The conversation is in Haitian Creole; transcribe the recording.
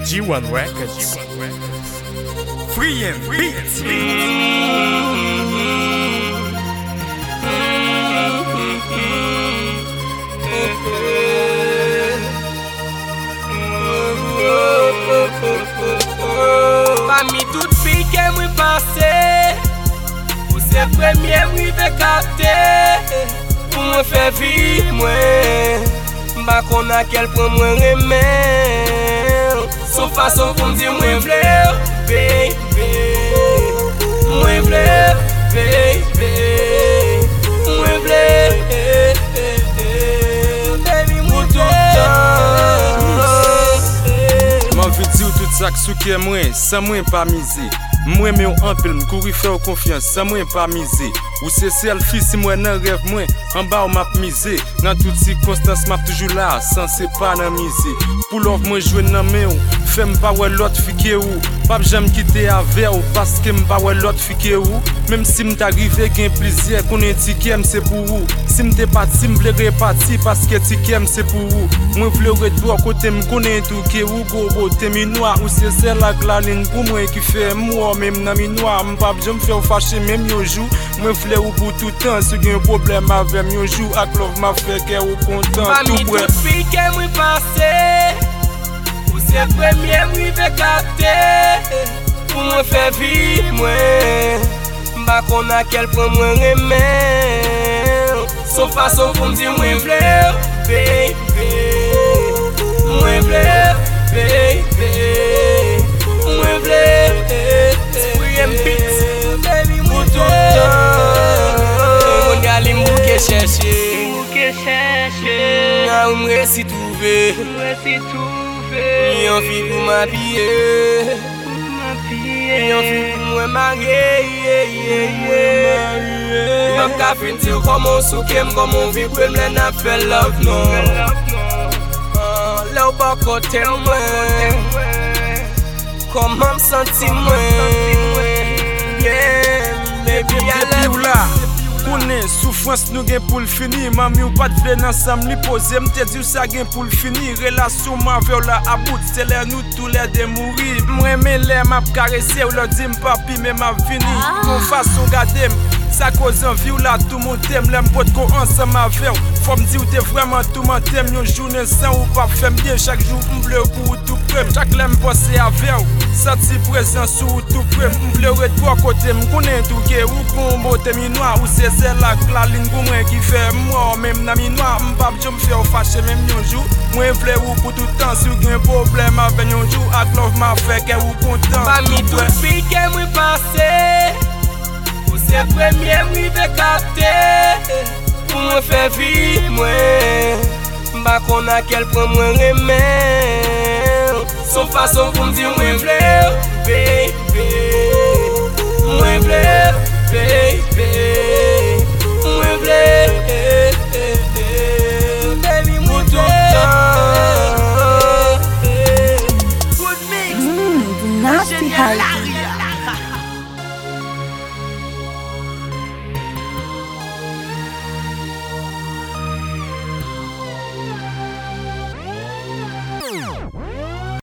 G1 Records. Free and beats. Parmi toutes filles que moi passé, pour ces premiers moi vais capter, pour me faire vivre moi, bah qu'on a quel point moi remède, son façon pour me dire moi v'leur, baby, moi v'leur, baby, moi v'leur, baby moi tout le temps. M'en veux dire tout ça que souke moi, sans moi pas miser. Moi mais en pile m'courir faire confiance, sans moi pas miser. Ou c'est selfie si moi nan rêve moi, en bas ou m'a misé. Dans toutes circonstances m'a toujours là, sans c'est pas nan miser. Pour l'offre moi jouer nan main ou, fais m'pas ouais l'autre fike ou. Pas j'aime quitter avec ou parce que m'pas ouais l'autre fike ou. Même si m't'arrive gain plaisir qu'on est ticket c'est pour ou. Si m'te parti m'vle reparti parce que ticket c'est pour ou. Moi vle retour côté m'connais tout que ou go beauté mi noir ou c'est celle la ligne pour moi qui fait moi même nan mi noir m'pas j'aime faire fâcher même yo jour. Moi vle ou pour tout temps si gen problème avec yo jour ak love m'a fait que ou content tout prêt. Toutes filles que moi passé, pour ces premiers moi vais capter, pour me faire vivre moi, bah qu'on a quel point moi remède, son façon pour me dire moi v'leur, baby, moi v'leur, baby, moi v'leur, free and beats, baby moi tout le temps, on y a les mots que chercher. N'a ou m'resi trouvé, yon fi pou m'habiller, yon fi pou mwen marier. M'ap ka fin tir komon souke m'komon vibre m'len ap fè love non. Lè ou pa kote mwen, koman m'senti mwen, baby Depuis ou là, connais souffrance nous gain pour le finir. Mami ou pas de vle ensemble li poser m'te dit ça gain pour le finir. Relation ma vers la à bout c'est l'air nous tous les de mourir. Moi mais l'air m'a caresser ou leur dire papi mais m'a fini. Mon façon garder ça cause envie ou là tout mon thème l'aime pot ko ensemble avec. Faut me dire ou t'es vraiment tout mon thème une journée sans ou pas faire bien chaque jour m'vle pour tout prêt. Chaque l'aime passer avec. Senti présence ou tout prêt m'vle retour côté m'connais tout que ou kon beauté mi noir ou c'est la ligne pour moi qui fait moi même dans mi noir m'pas je me faire fâcher même un jour. Moi v'lè ou pour tout temps si ou gen problème avec un jour ak love m'a fait que ou content. Parmi toutes filles que moi passé, pour ces premiers moi vais capter, pour me faire vivre moi, bah qu'on a quel point moi remède, son façon pour me dire moi v'leur,